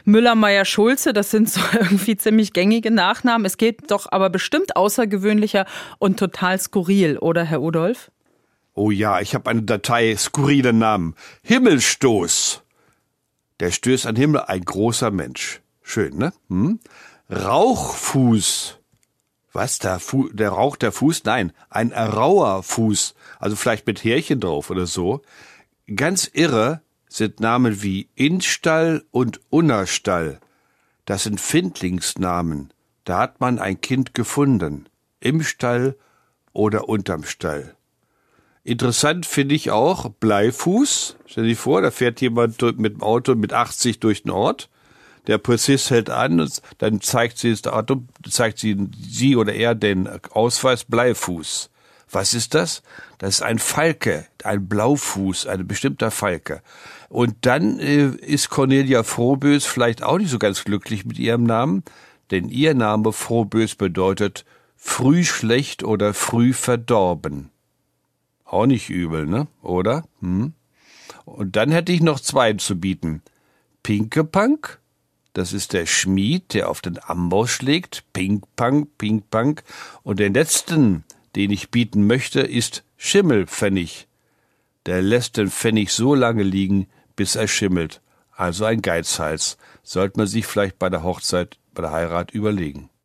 Müller, Meyer, Schulze, das sind so irgendwie ziemlich gängige Nachnamen. Es geht doch aber bestimmt außergewöhnlicher und total skurril, oder Herr Udolf? Oh ja, ich habe eine Datei skurrile Namen. Himmelstoß. Der stößt an den Himmel, ein großer Mensch. Schön, ne? Rauchfuß. Was, der raucht der Fuß? Nein, ein rauer Fuß. Also vielleicht mit Härchen drauf oder so. Ganz irre sind Namen wie Innstall und Unnerstall. Das sind Findlingsnamen. Da hat man ein Kind gefunden. Im Stall oder unterm Stall. Interessant finde ich auch Bleifuß. Stell dir vor, da fährt jemand mit dem Auto mit 80 durch den Ort. Der Polizist hält an und dann zeigt sie das Auto, zeigt sie oder er den Ausweis Bleifuß. Was ist das? Das ist ein Falke, ein Blaufuß, ein bestimmter Falke. Und dann ist Cornelia Frohbös vielleicht auch nicht so ganz glücklich mit ihrem Namen, denn ihr Name Frohbös bedeutet früh schlecht oder früh verdorben. Auch nicht übel, ne? Oder? Und dann hätte ich noch zwei zu bieten. Pinkepank, das ist der Schmied, der auf den Amboss schlägt. Pinkpank. Und den letzten, den ich bieten möchte, ist Schimmelpfennig. Der lässt den Pfennig so lange liegen, bis er schimmelt. Also ein Geizhals. Sollte man sich vielleicht bei der Hochzeit, bei der Heirat überlegen.